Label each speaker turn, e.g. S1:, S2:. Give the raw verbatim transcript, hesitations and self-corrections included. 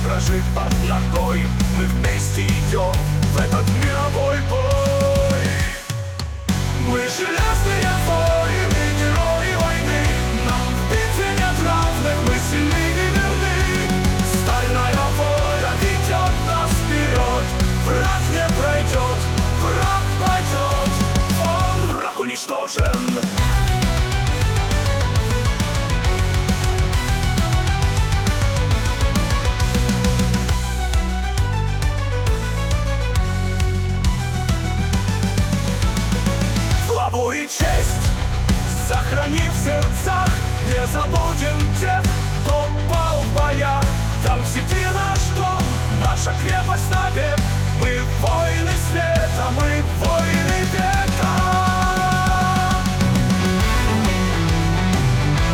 S1: дрожит под ногой. Мы вместе идем в этот мировой бой. Мы железные воины, герои войны. Нам в битве нет равных, мы сильны и верны. Стальная воля ведет нас вперед. Враг не пройдет, враг пойдет. Он, враг уничтожен. Славу и честь сохрани в сердцах, не забудем тех, кто пал в боях. Там сети наш дом, наша крепость навек. Мы воины света.